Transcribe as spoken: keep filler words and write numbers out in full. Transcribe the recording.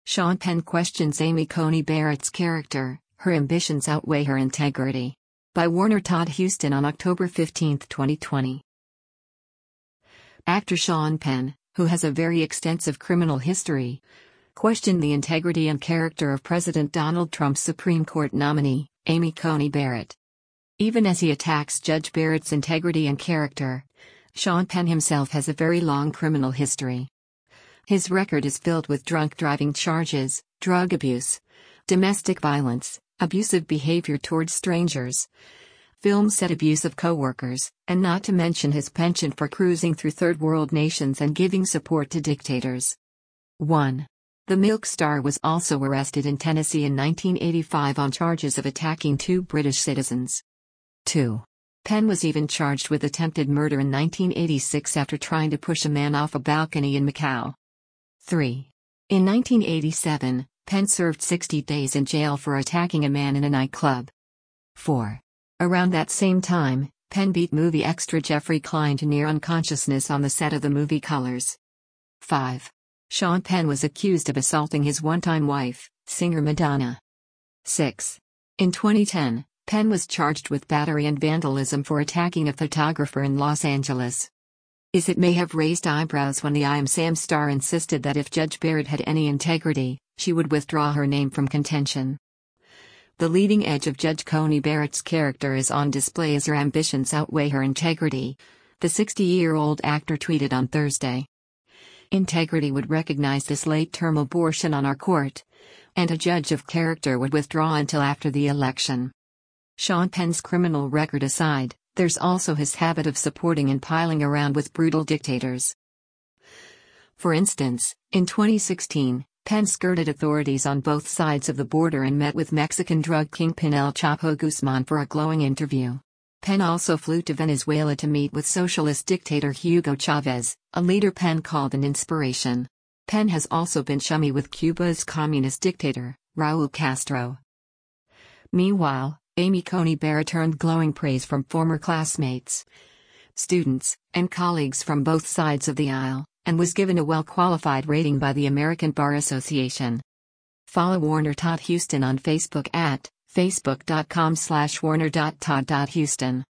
Sean Penn questions Amy Coney Barrett's character, her ambitions outweigh her integrity. By Warner Todd Huston on October fifteenth, twenty twenty. Actor Sean Penn, who has a very extensive criminal history, questioned the integrity and character of President Donald Trump's Supreme Court nominee, Amy Coney Barrett. Even as he attacks Judge Barrett's integrity and character, Sean Penn himself has a very long criminal history. His record is filled with drunk driving charges, drug abuse, domestic violence, abusive behavior towards strangers, film set abuse of co-workers, and not to mention his penchant for cruising through third world nations and giving support to dictators. one. The Milk Star was also arrested in Tennessee in nineteen eighty-five on charges of attacking two British citizens. two. Penn was even charged with attempted murder in nineteen eighty-six after trying to push a man off a balcony in Macau. three. In nineteen eighty-seven, Penn served sixty days in jail for attacking a man in a nightclub. four. Around that same time, Penn beat movie extra Jeffrey Klein to near unconsciousness on the set of the movie Colors. five. Sean Penn was accused of assaulting his one-time wife, singer Madonna. six. In twenty ten, Penn was charged with battery and vandalism for attacking a photographer in Los Angeles. Is it may have raised eyebrows when the I Am Sam star insisted that if Judge Barrett had any integrity, she would withdraw her name from contention. The leading edge of Judge Coney Barrett's character is on display as her ambitions outweigh her integrity, the sixty-year-old actor tweeted on Thursday. Integrity would recognize this late-term abortion on our court, and a judge of character would withdraw until after the election. Sean Penn's criminal record aside, there's also his habit of supporting and piling around with brutal dictators. For instance, in twenty sixteen, Penn skirted authorities on both sides of the border and met with Mexican drug kingpin El Chapo Guzman for a glowing interview. Penn also flew to Venezuela to meet with socialist dictator Hugo Chavez, a leader Penn called an inspiration. Penn has also been chummy with Cuba's communist dictator, Raul Castro. Meanwhile, Amy Coney Barrett earned glowing praise from former classmates, students, and colleagues from both sides of the aisle, and was given a well-qualified rating by the American Bar Association. Follow Warner Todd Huston on Facebook at facebook dot com slash warner dot todd dot huston.